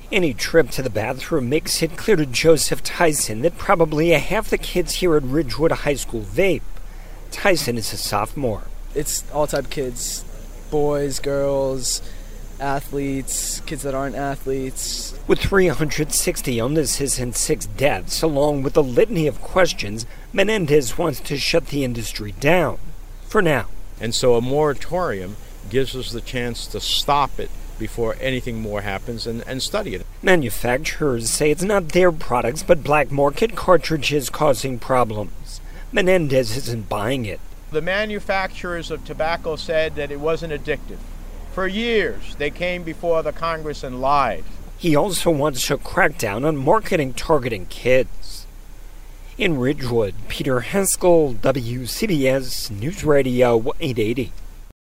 Any trip to the bathroom makes it clear to Joseph Tyson that probably half the kids here at Ridgewood High School vape. Tyson is a sophomore. It's all type of kids, boys, girls, athletes, kids that aren't athletes. With 360 illnesses and 6 deaths, along with a litany of questions, Menendez wants to shut the industry down. For now. And so a moratorium gives us the chance to stop it before anything more happens and study it. Manufacturers say it's not their products but black market cartridges causing problems. Menendez isn't buying it. The manufacturers of tobacco said that it wasn't addictive. For years, they came before the Congress and lied. He also wants to crack down on marketing targeting kids. In Ridgewood, Peter Haskell, WCBS News Radio 880.